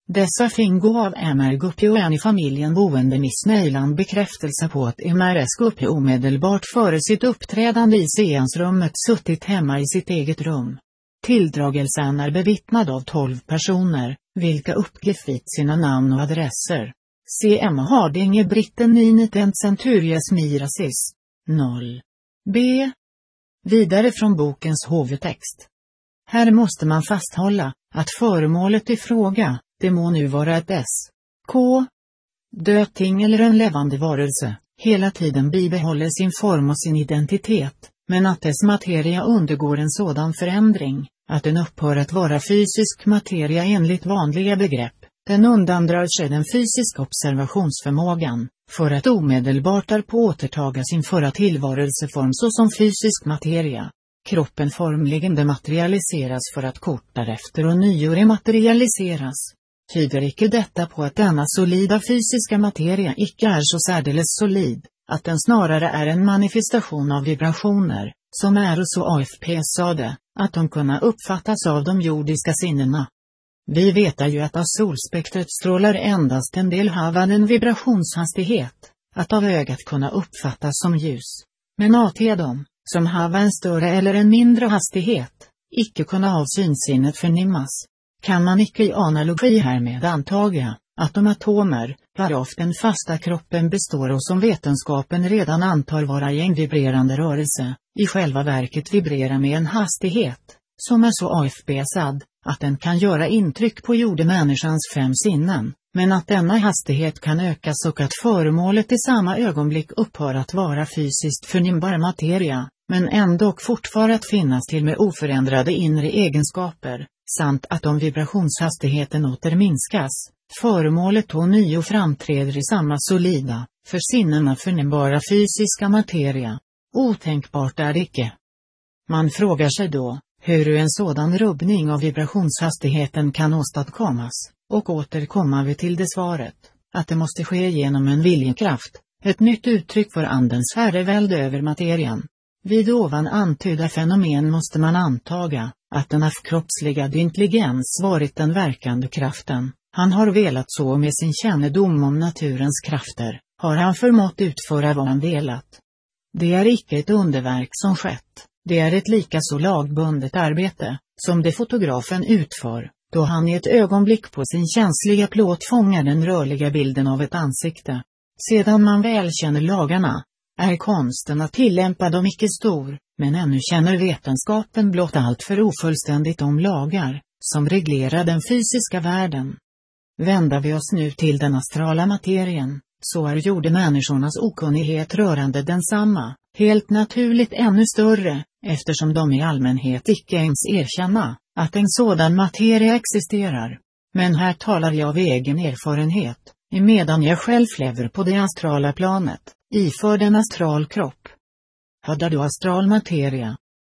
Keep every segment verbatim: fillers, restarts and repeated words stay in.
Dessa fingo av M R Guppy och en i familjen boende i Snöland bekräftelse på att M R S Guppy omedelbart före sitt uppträdande i seansrummet suttit hemma i sitt eget rum. Tilldragelsen är bevittnad av tolv personer, vilka uppgivit sina namn och adresser. C M Hardinge Britten Ninitent Centurias Mirasis. noll. B. Vidare från bokens huvudtext. Här måste man fasthålla att föremålet i fråga, det må nu vara ett S. K. Dött ting eller en levande varelse, hela tiden bibehåller sin form och sin identitet, men att dess materia undergår en sådan förändring, att den upphör att vara fysisk materia enligt vanliga begrepp. Den undandrar sig den fysiska observationsförmågan, för att omedelbart därpå återtaga sin förra tillvarelseform såsom fysisk materia. Kroppen formligen dematerialiseras för att kort därefter och nio rematerialiseras. Tyder icke detta på att denna solida fysiska materia icke är så särdeles solid, att den snarare är en manifestation av vibrationer, som är och så A F P sade, att de kunna uppfattas av de jordiska sinnena. Vi vet ju att av solspektret strålar endast en del hava en vibrationshastighet, att av ögat kunna uppfattas som ljus. Men att dem, som hava en större eller en mindre hastighet, icke kunna av synsinnet förnimmas. Kan man icke i analogi härmed antaga, att de atomer, varav den fasta kroppen består och som vetenskapen redan antar vara i en vibrerande rörelse, i själva verket vibrerar med en hastighet, som är så A F B-sad, att den kan göra intryck på jordemänniskans fem sinnen, men att denna hastighet kan ökas och att föremålet i samma ögonblick upphör att vara fysiskt förnimbar materia, men ändå fortfar att finnas till med oförändrade inre egenskaper, samt att om vibrationshastigheten åter minskas, föremålet ånyo framträder i samma solida, för sinnena förnimbara fysiska materia. Otänkbart är det icke. Man frågar sig då, hur en sådan rubbning av vibrationshastigheten kan åstadkommas, och återkommer vi till det svaret, att det måste ske genom en viljekraft, ett nytt uttryck för andens herrevälde över materian. Vid ovan antydda fenomen måste man antaga, att den avkroppsligade intelligens varit den verkande kraften. Han har velat så med sin kännedom om naturens krafter, har han förmått utföra vad han velat. Det är icke ett underverk som skett, det är ett lika så lagbundet arbete, som det fotografen utför, då han i ett ögonblick på sin känsliga plåt fångar den rörliga bilden av ett ansikte. Sedan man väl känner lagarna, är konsten att tillämpa dem icke stor, men ännu känner vetenskapen blott allt för ofullständigt om lagar, som reglerar den fysiska världen. Vänder vi oss nu till den astrala materien, så är jordemänniskornas okunnighet rörande densamma, helt naturligt ännu större, eftersom de i allmänhet icke ens erkänna, att en sådan materia existerar. Men här talar jag av egen erfarenhet, emedan jag själv lever på det astrala planet, iförd en astral kropp. Hade du astral materia?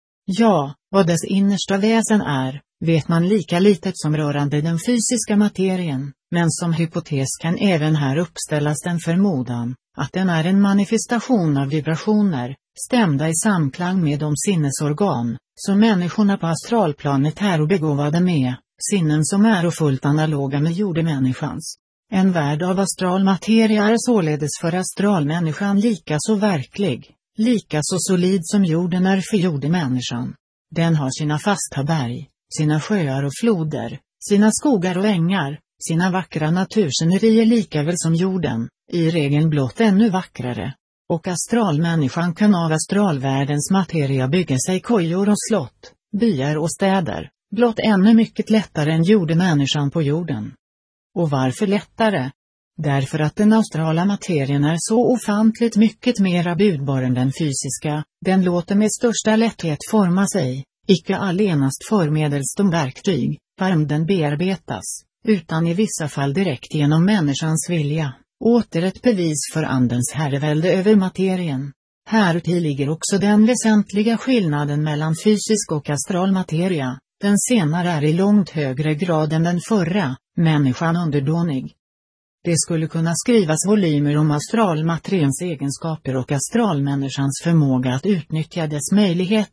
Ja, vad dess innersta väsen är, vet man lika litet som rörande den fysiska materien, men som hypotes kan även här uppställas den förmodan, att den är en manifestation av vibrationer, stämda i samklang med de sinnesorgan, som människorna på astralplanet är och begåvade med, sinnen som är och fullt analoga med jordemänniskans. En värld av astral materia är således för astralmänniskan lika så verklig, lika så solid som jorden är för jordemänniskan. Den har sina fasta berg, sina sjöar och floder, sina skogar och ängar, sina vackra naturscenerier lika väl som jorden, i regel blott ännu vackrare. Och astralmänniskan kan av astralvärldens materia bygga sig kojor och slott, byar och städer, blott ännu mycket lättare än jordemänniskan på jorden. Och varför lättare? Därför att den astrala materien är så ofantligt mycket mera budbar än den fysiska, den låter med största lätthet forma sig, icke allenast förmedels de verktyg, varm den bearbetas, utan i vissa fall direkt genom människans vilja, åter ett bevis för andens herrevälde över materien. Häruti ligger också den väsentliga skillnaden mellan fysisk och astral materia, den senare är i långt högre grad än den förra, människan underdånig. Det skulle kunna skrivas volymer om astralmateriens egenskaper och astralmänniskans förmåga att utnyttja dess möjligheter,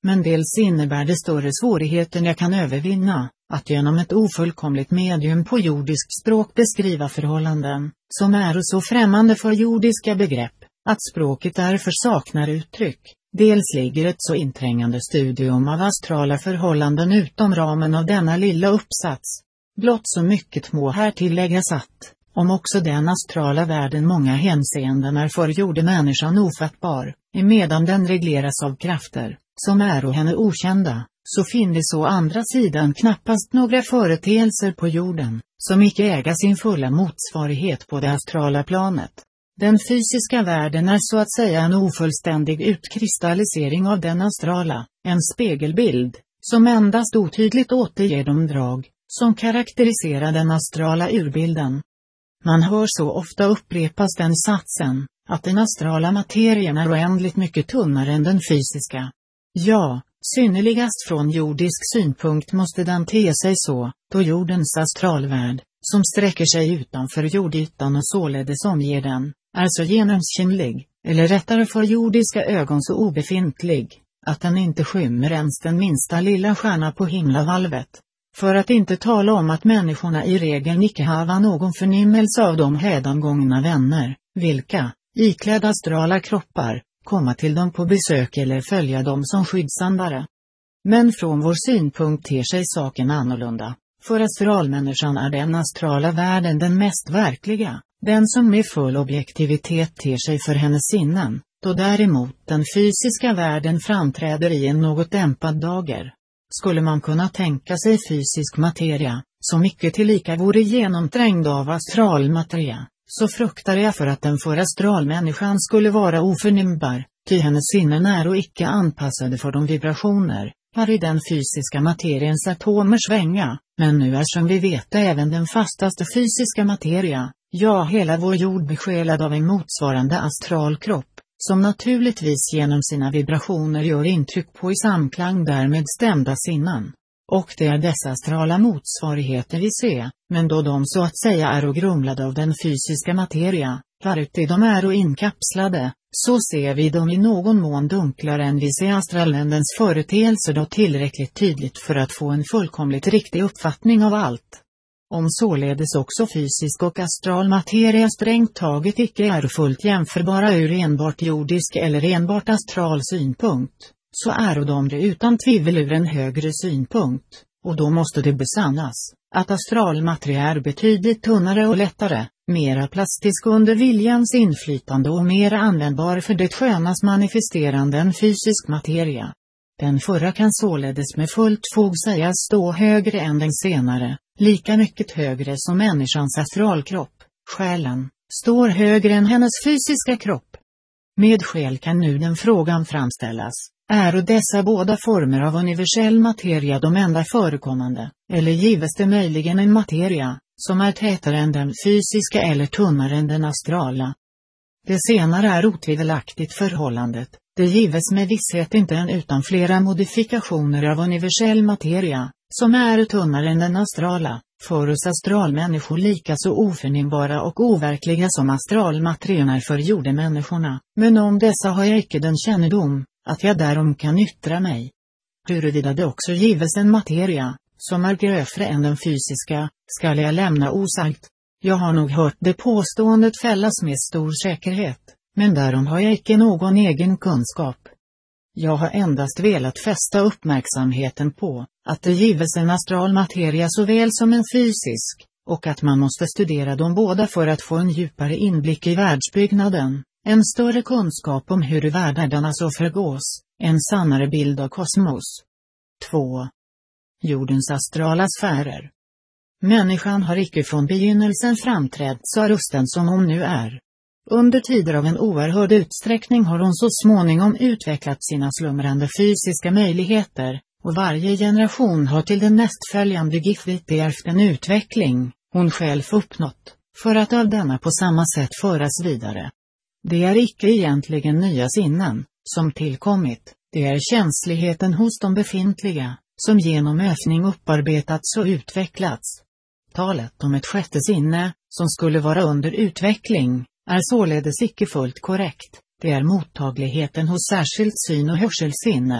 Men dels innebär det större svårigheter jag kan övervinna, att genom ett ofullkomligt medium på jordiskt språk beskriva förhållanden, som är så främmande för jordiska begrepp, att språket därför saknar uttryck. Dels ligger ett så inträngande studium av astrala förhållanden utom ramen av denna lilla uppsats. Blott så mycket må här tilläggas att, om också den astrala världen många hänseenden är för jordemänniskan ofattbar, emedan den regleras av krafter, som är och henne okända, så finns å andra sidan knappast några företeelser på jorden, som icke äga sin fulla motsvarighet på det astrala planet. Den fysiska världen är så att säga en ofullständig utkristallisering av den astrala, en spegelbild, som endast otydligt återger de drag, som karaktäriserar den astrala urbilden. Man hör så ofta upprepas den satsen, att den astrala materien är oändligt mycket tunnare än den fysiska. Ja, synnerligast från jordisk synpunkt måste den te sig så, då jordens astralvärld, som sträcker sig utanför jordytan och således omger den, är så genomskinlig, eller rättare för jordiska ögon så obefintlig, att den inte skymmer ens den minsta lilla stjärna på himlavalvet. För att inte tala om att människorna i regel icke hava någon förnimmelse av de hädangångna vänner, vilka, iklädda astrala kroppar, komma till dem på besök eller följa dem som skyddsandare. Men från vår synpunkt ter sig saken annorlunda. För astralmänniskan är den astrala världen den mest verkliga, den som med full objektivitet ter sig för hennes sinnen, då däremot den fysiska världen framträder i en något dämpad dager. Skulle man kunna tänka sig fysisk materia, som icke tillika vore genomträngd av astralmateria, så fruktar jag för att den för astralmänniskan skulle vara oförnimbar, ty hennes sinnen är och icke anpassade för de vibrationer, här i den fysiska materiens atomer svänga, men nu är som vi vet även den fastaste fysiska materia, ja hela vår jord besjälad av en motsvarande astral kropp, som naturligtvis genom sina vibrationer gör intryck på i samklang därmed stämda sinnen. Och det är dessa astrala motsvarigheter vi ser, men då de så att säga är och grumlade av den fysiska materia, varuti de är och inkapslade, så ser vi dem i någon mån dunklare än vi ser astralländens företeelser då tillräckligt tydligt för att få en fullkomligt riktig uppfattning av allt. Om således också fysisk och astral materia strängt taget icke är fullt jämförbara ur enbart jordisk eller enbart astral synpunkt, så är de det utan tvivel ur en högre synpunkt, och då måste det besannas, att astral materia är betydligt tunnare och lättare, mera plastisk under viljans inflytande och mera användbar för det skönas manifesterande än fysisk materia. Den förra kan således med fullt fog sägas stå högre än den senare, lika mycket högre som människans astralkropp, själen, står högre än hennes fysiska kropp. Med själ kan nu den frågan framställas, är och dessa båda former av universell materia de enda förekommande, eller gives det möjligen en materia, som är tätare än den fysiska eller tunnare än den astrala? Det senare är otvivelaktigt förhållandet, det gives med visshet inte en utan flera modifikationer av universell materia, som är tunnare än den astrala, för oss astralmänniskor lika så oförnimbara och overkliga som astralmaterien är för jordemänniskorna, men om dessa har jag icke den kännedom, att jag därom kan yttra mig. Huruvida det också gives en materia, som är grövre än den fysiska, skall jag lämna osagt. Jag har nog hört det påståendet fällas med stor säkerhet, men därom har jag icke någon egen kunskap. Jag har endast velat fästa uppmärksamheten på, att det gives en astral materia såväl som en fysisk, och att man måste studera dem båda för att få en djupare inblick i världsbyggnaden, en större kunskap om hur världarna så förgås, en sannare bild av kosmos. två. Jordens astrala sfärer. Människan har icke från begynnelsen framträtt så rusten som hon nu är. Under tider av en oerhörd utsträckning har hon så småningom utvecklat sina slumrande fysiska möjligheter, och varje generation har till den nästföljande giftligt ärvt en utveckling, hon själv uppnått, för att av denna på samma sätt föras vidare. Det är icke egentligen nya sinnen, som tillkommit, det är känsligheten hos de befintliga, som genom övning upparbetats och utvecklats. Talet om ett sjätte sinne, som skulle vara under utveckling, är således icke fullt korrekt, det är mottagligheten hos särskilt syn- och hörselsinnet,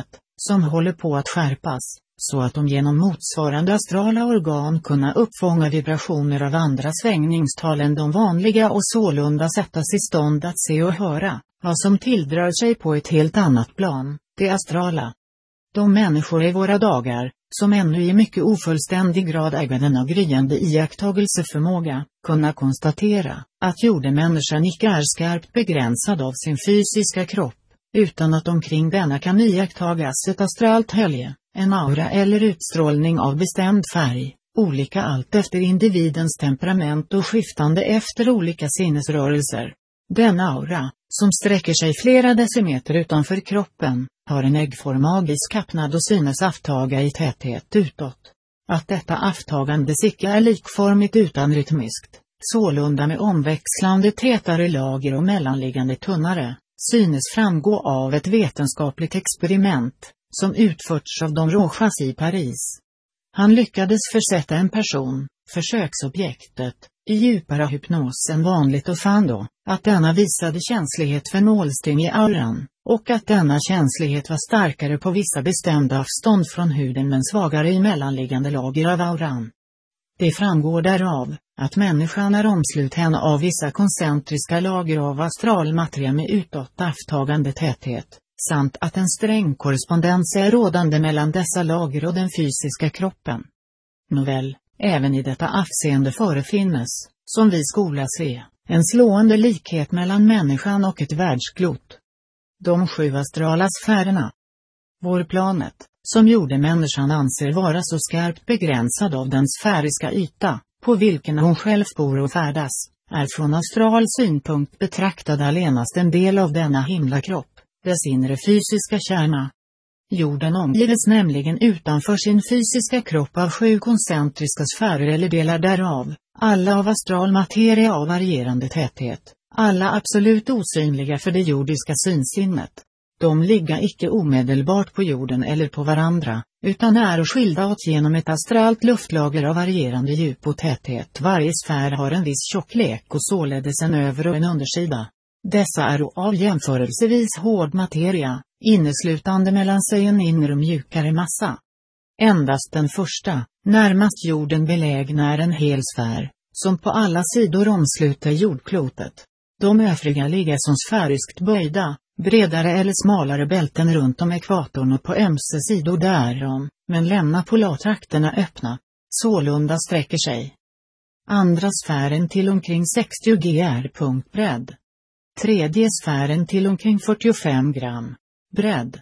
som håller på att skärpas, så att de genom motsvarande astrala organ kunna uppfånga vibrationer av andra svängningstal än de vanliga och sålunda sättas i stånd att se och höra vad som tilldrar sig på ett helt annat plan, det astrala. De människor i våra dagar, som ännu i mycket ofullständig grad äger denna gryende iakttagelseförmåga, kunna konstatera att jordemänniskan icke är skarpt begränsad av sin fysiska kropp, utan att omkring denna kan iakttagas ett astralt hölje, en aura eller utstrålning av bestämd färg, olika allt efter individens temperament och skiftande efter olika sinnesrörelser. Denna aura, som sträcker sig flera decimeter utanför kroppen, har en äggform magisk öppnad och synes avtaga i täthet utåt. Att detta avtagande icke är likformigt utan rytmiskt, sålunda med omväxlande tätare lager och mellanliggande tunnare, synes framgå av ett vetenskapligt experiment, som utförts av Dom Rojas i Paris. Han lyckades försätta en person, försöksobjektet, i djupare hypnos än vanligt och fann då, att denna visade känslighet för nålsting i auran, och att denna känslighet var starkare på vissa bestämda avstånd från huden men svagare i mellanliggande lager av auran. Det framgår därav, att människan är omsluten av vissa koncentriska lager av astralmateria med utåt avtagande täthet, samt att en sträng korrespondens är rådande mellan dessa lager och den fysiska kroppen. Nåväl, även i detta avseende förefinnes, som vi skola se, en slående likhet mellan människan och ett världsklot. De sju astrala sfärerna. Vår planet, som jordemänniskan anser vara så skarpt begränsad av den sfäriska yta, på vilken hon själv bor och färdas, är från astral synpunkt betraktad allenast en del av denna himlakropp, dess inre fysiska kärna. Jorden omgives nämligen utanför sin fysiska kropp av sju koncentriska sfärer eller delar därav, alla av astral materia av varierande täthet, alla absolut osynliga för det jordiska synsinnet. De ligga icke omedelbart på jorden eller på varandra, utan är skilda åt genom ett astralt luftlager av varierande djup och täthet. Varje sfär har en viss tjocklek och således en över- och en undersida. Dessa är av jämförelsevis hård materia, inneslutande mellan sig en inre och mjukare massa. Endast den första, närmast jorden belägna är en hel sfär, som på alla sidor omsluter jordklotet. De övriga ligger som sfäriskt böjda, bredare eller smalare bälten runt om ekvatorn och på ömse sidor därom, men lämna polartrakterna öppna. Sålunda sträcker sig andra sfären till omkring sextio gr bredd. Tredje sfären till omkring fyrtiofem gram bredd.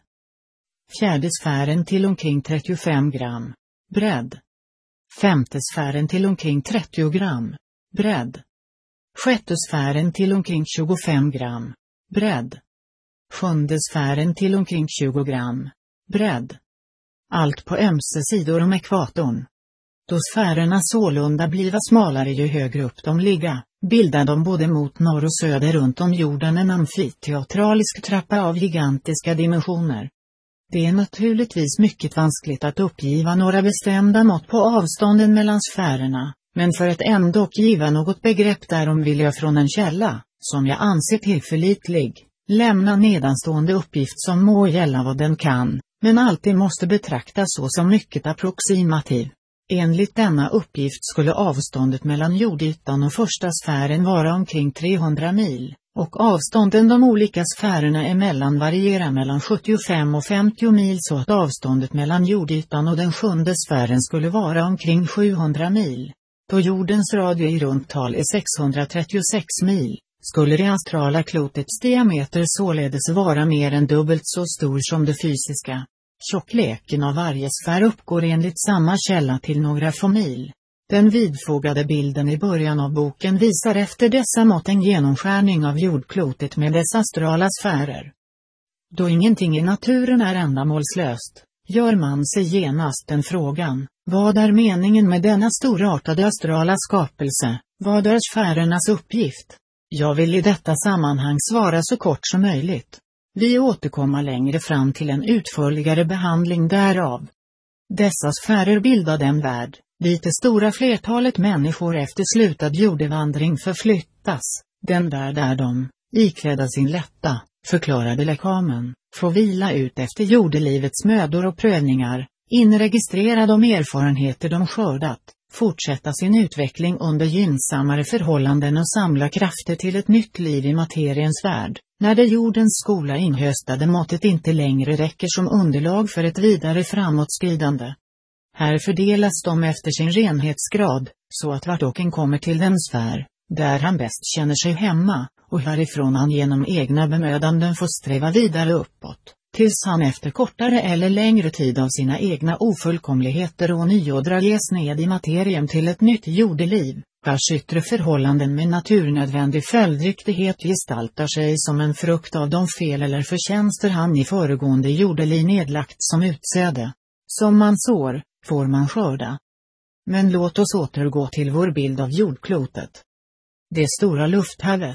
Fjärde sfären till omkring trettiofem gram bredd. Femte sfären till omkring trettio gram bredd. Sjätte sfären till omkring tjugofem gram bredd. Sjunde sfären till omkring tjugo gram bredd. Allt på ömse sidor om ekvatorn. Då sfärerna sålunda bliva smalare ju högre upp de ligga, bildar de både mot norr och söder runt om jorden en amfiteatralisk trappa av gigantiska dimensioner. Det är naturligtvis mycket vanskligt att uppgiva några bestämda mått på avstånden mellan sfärerna, men för att ändå giva något begrepp därom vill jag från en källa, som jag anser tillförlitlig, lämna nedanstående uppgift som må gälla vad den kan, men alltid måste betraktas så som mycket approximativ. Enligt denna uppgift skulle avståndet mellan jordytan och första sfären vara omkring trehundra mil, och avstånden de olika sfärerna emellan varierar mellan sjuttiofem och femtio mil så att avståndet mellan jordytan och den sjunde sfären skulle vara omkring sjuhundra mil. Då jordens radie i runt tal är sexhundratrettiosex mil, skulle det astrala klotets diameter således vara mer än dubbelt så stor som det fysiska. Tjockleken av varje sfär uppgår enligt samma källa till några få mil. Den vidfogade bilden i början av boken visar efter dessa mått en genomskärning av jordklotet med dess astrala sfärer. Då ingenting i naturen är ändamålslöst, gör man sig genast den frågan: vad är meningen med denna storartade astrala skapelse, vad är sfärernas uppgift? Jag vill i detta sammanhang svara så kort som möjligt. Vi återkommer längre fram till en utförligare behandling därav. Dessa sfärer bildar den värld, dit det stora flertalet människor efter slutad jordevandring förflyttas, den värld där de, iklädda sin lätta, förklarade lekamen, få vila ut efter jordelivets mödor och prövningar, inregistrera de erfarenheter de skördat, fortsätta sin utveckling under gynnsammare förhållanden och samla krafter till ett nytt liv i materiens värld, när det jordens skola inhöstade måttet inte längre räcker som underlag för ett vidare framåtskridande. Här fördelas de efter sin renhetsgrad, så att vart och en kommer till den sfär, där han bäst känner sig hemma, och härifrån han genom egna bemödanden får sträva vidare uppåt, tills han efter kortare eller längre tid av sina egna ofullkomligheter ånyo dras ned i materien till ett nytt jordeliv, vars yttre förhållanden med naturnödvändig följdriktighet gestaltar sig som en frukt av de fel eller förtjänster han i föregående jordeliv nedlagt som utsäde. Som man sår, får man skörda. Men låt oss återgå till vår bild av jordklotet. Det stora lufthavet.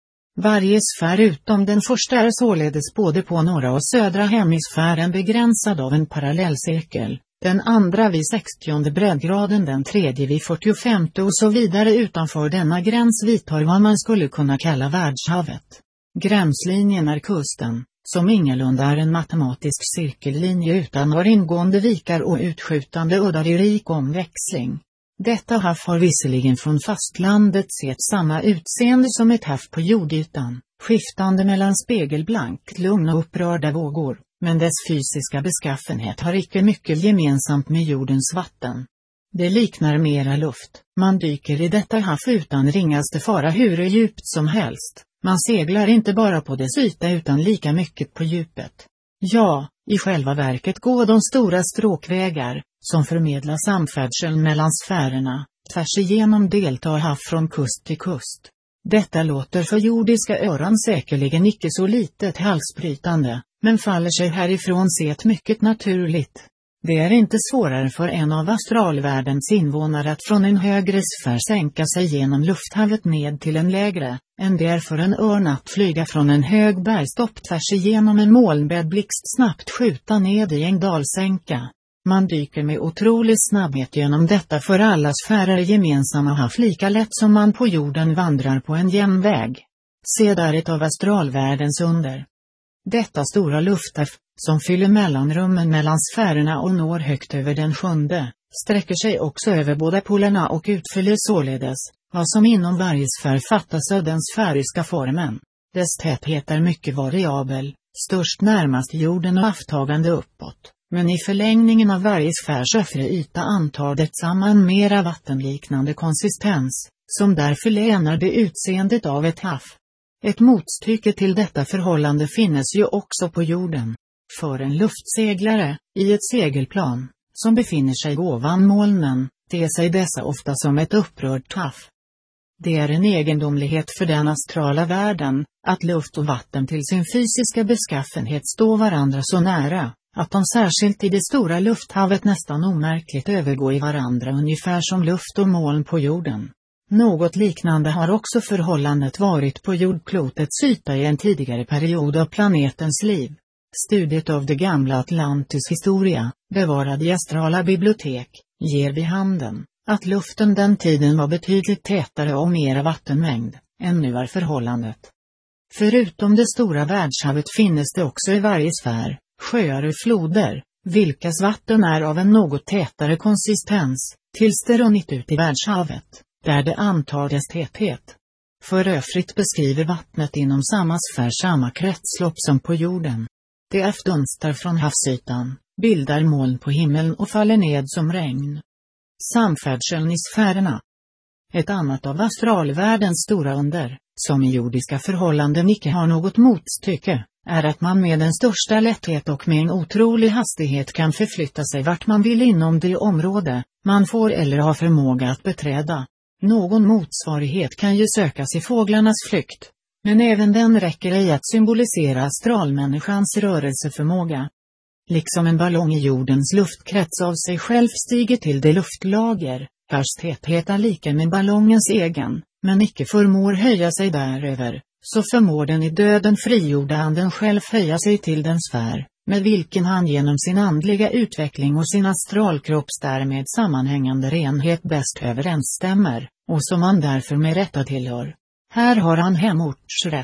Varje sfär utom den första är således både på norra och södra hemisfären begränsad av en parallellcirkel, den andra vid sextionde breddgraden, den tredje vid fyrtiofemte och så vidare. Utanför denna gräns vidtar vad man skulle kunna kalla världshavet. Gränslinjen är kusten, som ingalunda är en matematisk cirkellinje utan har ingående vikar och utskjutande uddar i rik omväxling. Detta hav har visserligen från fastlandet sett samma utseende som ett hav på jordytan, skiftande mellan spegelblankt lugn och upprörda vågor, men dess fysiska beskaffenhet har icke mycket gemensamt med jordens vatten. Det liknar mera luft, man dyker i detta hav utan ringaste fara hur djupt som helst, man seglar inte bara på dess yta utan lika mycket på djupet. Ja, i själva verket går de stora stråkvägar, som förmedlar samfärdseln mellan sfärerna, tvärs igenom deltar hav från kust till kust. Detta låter för jordiska öron säkerligen icke så litet halsbrytande, men faller sig härifrån sett mycket naturligt. Det är inte svårare för en av astralvärldens invånare att från en högre sfär sänka sig genom lufthavet ned till en lägre, än det är för en örn att flyga från en hög bergstopp tvärs igenom en molnbädd blixtsnabbt skjuta ned i en dalsänka. Man dyker med otrolig snabbhet genom detta för alla sfärer gemensamma hav lika lätt som man på jorden vandrar på en jämn väg. Se där ett av astralvärldens under. Detta stora lufthav, som fyller mellanrummen mellan sfärerna och når högt över den sjunde, sträcker sig också över båda polerna och utfyller således, vad som inom varje sfär fattas av den sfäriska formen. Dess täthet är mycket variabel, störst närmast jorden och avtagande uppåt. Men i förlängningen av varje sfärs övre yta antar det samman mera vattenliknande konsistens, som därför länar det utseendet av ett hav. Ett motstycke till detta förhållande finnes ju också på jorden. För en luftseglare, i ett segelplan, som befinner sig ovan molnen, ter sig dessa ofta som ett upprört hav. Det är en egendomlighet för den astrala världen, att luft och vatten till sin fysiska beskaffenhet står varandra så nära, att de särskilt i det stora lufthavet nästan omärkligt övergår i varandra ungefär som luft och moln på jorden. Något liknande har också förhållandet varit på jordklotets yta i en tidigare period av planetens liv. Studiet av det gamla Atlantis historia, bevarad i astrala bibliotek, ger vid handen att luften den tiden var betydligt tätare och mera vattenmängd än nu är förhållandet. Förutom det stora världshavet finnes det också i varje sfär sjöar och floder, vilkas vatten är av en något tätare konsistens, tills det runnit ut i världshavet, där det antar dess täthet. För övrigt beskriver vattnet inom samma sfär samma kretslopp som på jorden. Det avdunstar från havsytan, bildar moln på himlen och faller ned som regn. Samfärdseln i sfärerna. Ett annat av astralvärldens stora under, som i jordiska förhållanden icke har något motstycke, är att man med den största lätthet och med en otrolig hastighet kan förflytta sig vart man vill inom det område man får eller har förmåga att beträda. Någon motsvarighet kan ju sökas i fåglarnas flykt, men även den räcker i att symbolisera astralmänniskans rörelseförmåga. Liksom en ballong i jordens luftkrets av sig själv stiger till det luftlager, vars täthet är lika med ballongens egen, men icke förmår höja sig däröver, så förmår den i döden frigjorda anden själv höja sig till den sfär, med vilken han genom sin andliga utveckling och sin astralkropps därmed sammanhängande renhet bäst överensstämmer, och som han därför med rätta tillhör. Här har han hemortsrätt,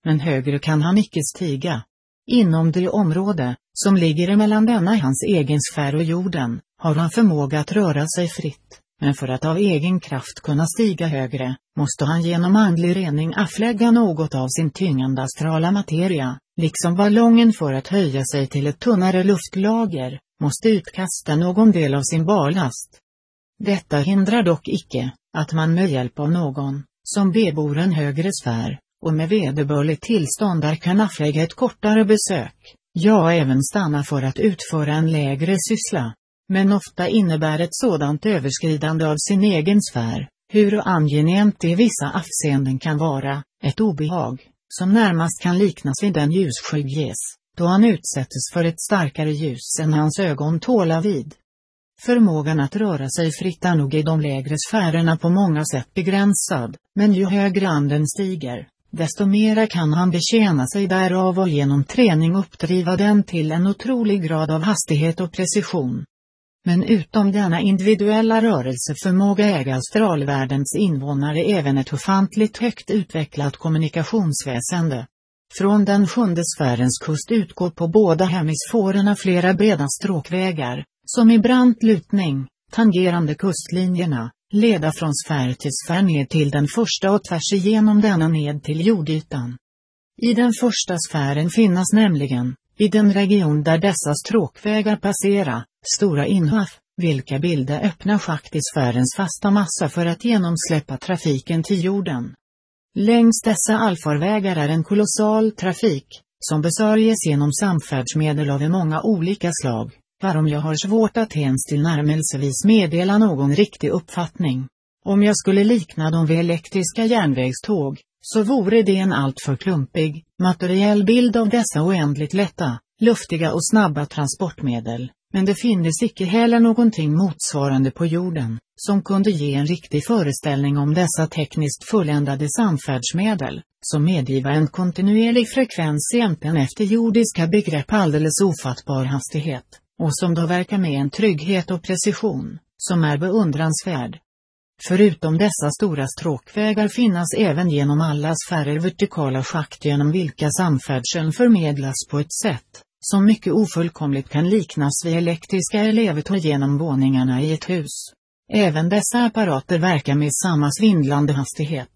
men högre kan han icke stiga. Inom det område, som ligger emellan denna hans egen sfär och jorden, har han förmåga att röra sig fritt, men för att av egen kraft kunna stiga högre, måste han genom andlig rening avlägga något av sin tyngande astrala materia, liksom ballongen för att höja sig till ett tunnare luftlager, måste utkasta någon del av sin ballast. Detta hindrar dock icke, att man med hjälp av någon, som bebor en högre sfär, och med vederbörligt tillstånd där kan avlägga ett kortare besök, ja även stanna för att utföra en lägre syssla. Men ofta innebär ett sådant överskridande av sin egen sfär, hur angenämt det i vissa avseenden kan vara, ett obehag, som närmast kan liknas vid den ljusskygges, då han utsättes för ett starkare ljus än hans ögon tåla vid. Förmågan att röra sig fritt är nog i de lägre sfärerna på många sätt begränsad, men ju högre anden stiger, desto mera kan han betjäna sig därav och genom träning uppdriva den till en otrolig grad av hastighet och precision. Men utom denna individuella rörelseförmåga äger astralvärldens invånare även ett ofantligt högt utvecklat kommunikationsväsende. Från den sjunde sfärens kust utgår på båda hemisfärerna flera breda stråkvägar, som i brant lutning, tangerande kustlinjerna, leda från sfär till sfär ned till den första och tvärs igenom denna ned till jordytan. I den första sfären finnas nämligen, i den region där dessa stråkvägar passera, stora inhav, vilka bildar öppna schakt i sfärens fasta massa för att genomsläppa trafiken till jorden. Längs dessa allfarvägar är en kolossal trafik, som besörjes genom samfärdsmedel av många olika slag, varom jag har svårt att ens tillnärmelsevis meddela någon riktig uppfattning. Om jag skulle likna dem vid elektriska järnvägståg, så vore det en alltför klumpig, materiell bild av dessa oändligt lätta, luftiga och snabba transportmedel, men det finns icke heller någonting motsvarande på jorden, som kunde ge en riktig föreställning om dessa tekniskt fulländade samfärdsmedel, som medgiva en kontinuerlig frekvens jämten efter jordiska begrepp alldeles ofattbar hastighet, och som då verkar med en trygghet och precision, som är beundransvärd. Förutom dessa stora stråkvägar finnas även genom alla sfärer vertikala schakt genom vilka samfärdseln förmedlas på ett sätt, som mycket ofullkomligt kan liknas vid elektriska elevator genom våningarna i ett hus. Även dessa apparater verkar med samma svindlande hastighet.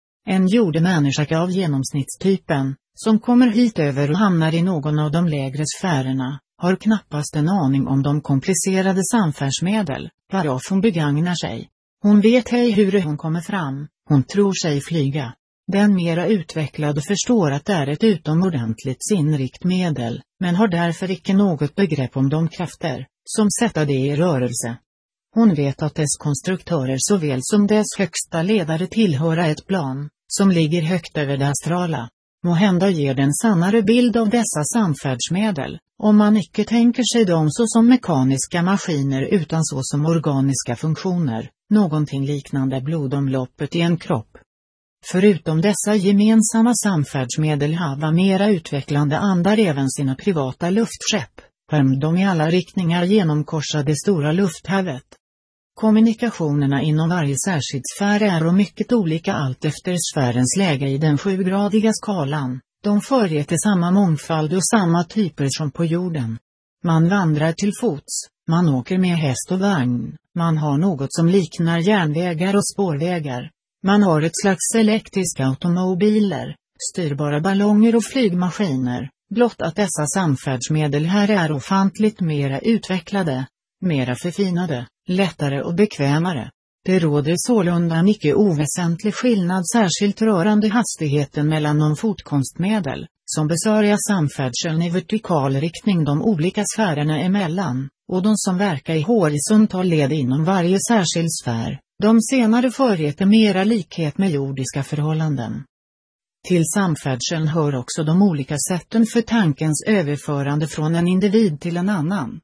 En jordemänniska av genomsnittstypen, som kommer hit över och hamnar i någon av de lägre sfärerna, har knappast en aning om de komplicerade samfärdsmedel, varav hon begagnar sig. Hon vet ej hur hon kommer fram, hon tror sig flyga. Den mera utvecklade förstår att det är ett utomordentligt sinnrikt medel, men har därför icke något begrepp om de krafter, som sätter det i rörelse. Hon vet att dess konstruktörer såväl som dess högsta ledare tillhöra ett plan, som ligger högt över det astrala. Måhända ger den sannare bild av dessa samfärdsmedel, om man icke tänker sig dem så som mekaniska maskiner utan så som organiska funktioner, någonting liknande blodomloppet i en kropp. Förutom dessa gemensamma samfärdsmedel hava mera utvecklande andar även sina privata luftskepp, varmed de i alla riktningar genomkorsar det stora lufthavet. Kommunikationerna inom varje särskild sfär är och mycket olika allt efter sfärens läge i den sjugradiga skalan. De förger samma mångfald och samma typer som på jorden. Man vandrar till fots, man åker med häst och vagn, man har något som liknar järnvägar och spårvägar. Man har ett slags elektriska automobiler, styrbara ballonger och flygmaskiner, blott att dessa samfärdsmedel här är ofantligt mera utvecklade, mera förfinade, lättare och bekvämare. Det råder sålunda en icke oväsentlig skillnad särskilt rörande hastigheten mellan de fotkonstmedel, som besörja samfärdseln i vertikal riktning de olika sfärerna emellan, och de som verkar i horisontal led inom varje särskild sfär. De senare förreter mera likhet med jordiska förhållanden. Till samfärdseln hör också de olika sätten för tankens överförande från en individ till en annan.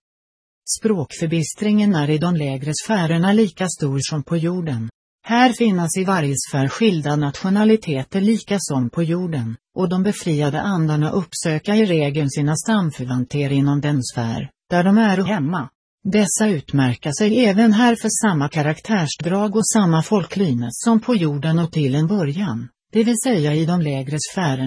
Språkförbistringen är i de lägre sfärerna lika stor som på jorden. Här finnas i varje sfär skilda nationaliteter lika som på jorden, och de befriade andarna uppsöka i regel sina stamförvanter inom den sfär, där de är hemma. Dessa utmärker sig även här för samma karaktärsdrag och samma folklynne som på jorden och till en början, det vill säga i de lägre sfärerna,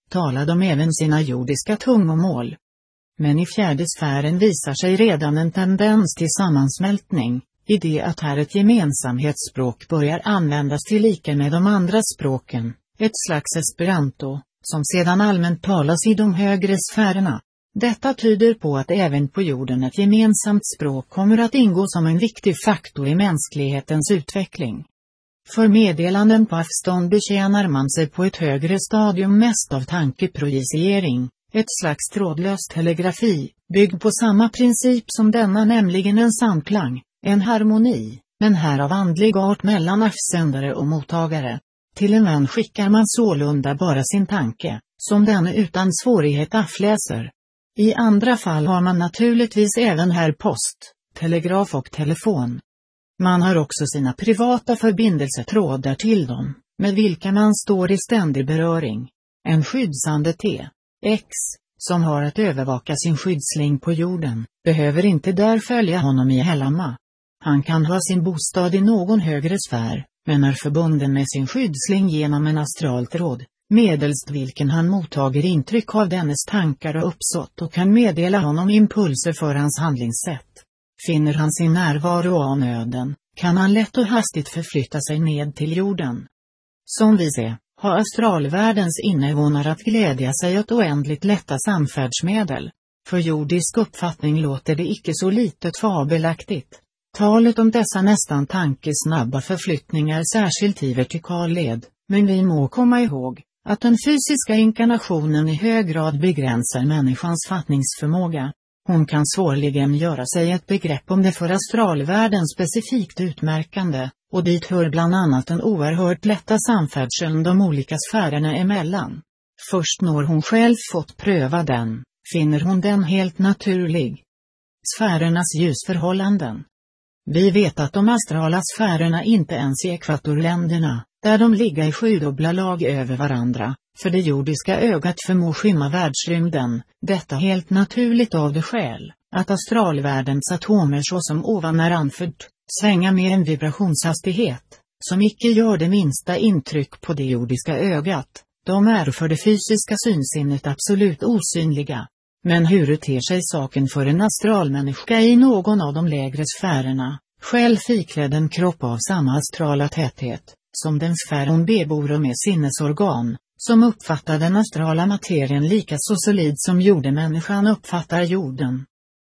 talar de även sina jordiska tungomål. Men i fjärde sfären visar sig redan en tendens till sammansmältning, i det att här ett gemensamhetsspråk börjar användas till lika med de andra språken, ett slags esperanto, som sedan allmänt talas i de högre sfärerna. Detta tyder på att även på jorden ett gemensamt språk kommer att ingå som en viktig faktor i mänsklighetens utveckling. För meddelanden på avstånd betjänar man sig på ett högre stadium mest av tankeprojicering, ett slags trådlös telegrafi, byggd på samma princip som denna, nämligen en samklang, en harmoni, men här av andlig art mellan avsändare och mottagare. Till en vän skickar man sålunda bara sin tanke, som denne utan svårighet avläser. I andra fall har man naturligtvis även här post, telegraf och telefon. Man har också sina privata förbindelsetrådar till dem, med vilka man står i ständig beröring. En skyddsande T X, som har att övervaka sin skyddsling på jorden, behöver inte där följa honom i Helama. Han kan ha sin bostad i någon högre sfär, men är förbunden med sin skyddsling genom en astraltråd, medelst vilken han mottager intryck av dennes tankar och uppsåt och kan meddela honom impulser för hans handlingssätt. Finner han sin närvaro av nöden, kan han lätt och hastigt förflytta sig ned till jorden. Som vi ser, har astralvärldens invånare att glädja sig åt oändligt lätta samfärdsmedel. För jordisk uppfattning låter det icke så litet fabelaktigt. Talet om dessa nästan tankesnabba förflyttningar särskilt i vertikal led, men vi må komma ihåg att den fysiska inkarnationen i hög grad begränsar människans fattningsförmåga. Hon kan svårligen göra sig ett begrepp om det för astralvärlden specifikt utmärkande, och dit hör bland annat den oerhört lätta samfärdseln de olika sfärerna emellan. Först när hon själv fått pröva den, finner hon den helt naturlig. Sfärernas ljusförhållanden. Vi vet att de astrala sfärerna inte ens i ekvatorländerna, där de ligger i sjudubbla lag över varandra, för det jordiska ögat förmår skymma världsrymden, detta helt naturligt av det skäl, att astralvärldens atomer så som ovan är anfört, svänga med en vibrationshastighet, som icke gör det minsta intryck på det jordiska ögat. De är för det fysiska synsinnet absolut osynliga. Men hur ter sig saken för en astralmänniska i någon av de lägre sfärerna, själv iklädd en kropp av samma astrala täthet, som den sfär hon bebor med sinnesorgan, som uppfattar den astrala materien lika så solid som jordemänniskan uppfattar jorden?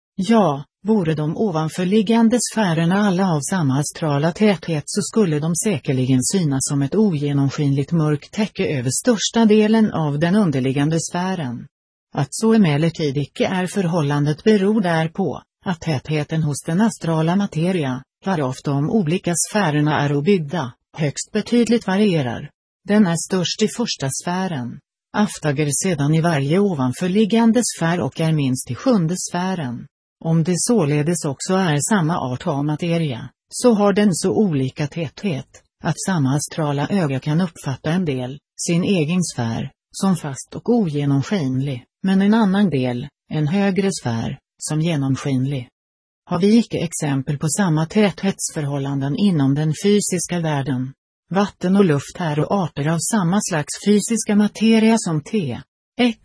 Ja, vore de ovanförliggande sfärerna alla av samma astrala täthet så skulle de säkerligen synas som ett ogenomskinligt mörkt täcke över största delen av den underliggande sfären. Att så emellertid icke är förhållandet beror därpå, att tätheten hos den astrala materia, varofta de olika sfärerna är byggda, högst betydligt varierar. Den är störst i första sfären, aftager sedan i varje ovanförliggande sfär och är minst i sjunde sfären. Om det således också är samma art av materia, så har den så olika täthet, att samma astrala öga kan uppfatta en del, sin egen sfär, som fast och ogenomskinlig, men en annan del, en högre sfär, som genomskinlig. Har vi icke exempel på samma täthetsförhållanden inom den fysiska världen? Vatten och luft är och arter av samma slags fysiska materia som T X,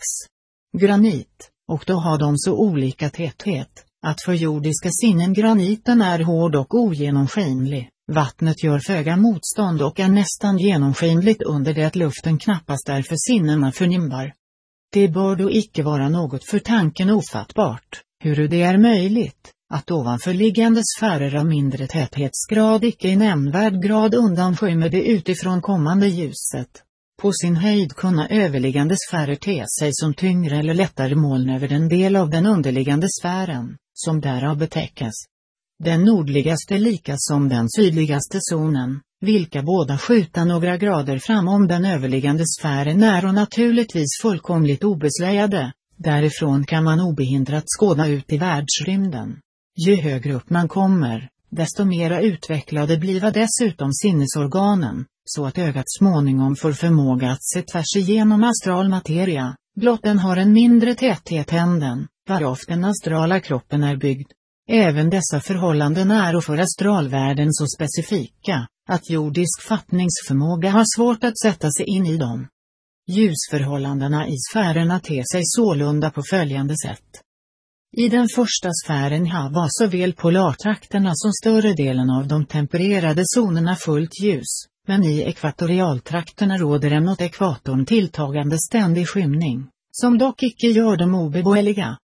granit, och då har de så olika täthet, att för jordiska sinnen graniten är hård och ogenomskinlig, vattnet gör föga motstånd och är nästan genomskinligt under det att luften knappast är för sinnena förnimbar. Det bör då icke vara något för tanken ofattbart, hur det är möjligt, att ovanförliggande sfärer av mindre täthetsgrad icke i nämnvärd grad undanskymmer det utifrån kommande ljuset. På sin höjd kunna överliggande sfärer te sig som tyngre eller lättare moln över den del av den underliggande sfären, som därav betäckas. Den nordligaste lika som den sydligaste zonen, vilka båda skjuta några grader fram om den överliggande sfären är och naturligtvis fullkomligt obeslöjade, därifrån kan man obehindrat skåda ut i världsrymden. Ju högre upp man kommer, desto mera utvecklade bliva dessutom sinnesorganen, så att ögat småningom får förmåga att se tvärs igenom astral materia, blott den har en mindre täthet än den, varof den astrala kroppen är byggd. Även dessa förhållanden är och för astralvärlden så specifika, att jordisk fattningsförmåga har svårt att sätta sig in i dem. Ljusförhållandena i sfärerna ter sig sålunda på följande sätt. I den första sfären H var såväl polartrakterna som större delen av de tempererade zonerna fullt ljus, men i ekvatorialtrakterna råder en åt ekvatorn tilltagande ständig skymning, som dock icke gör dem obeboeliga.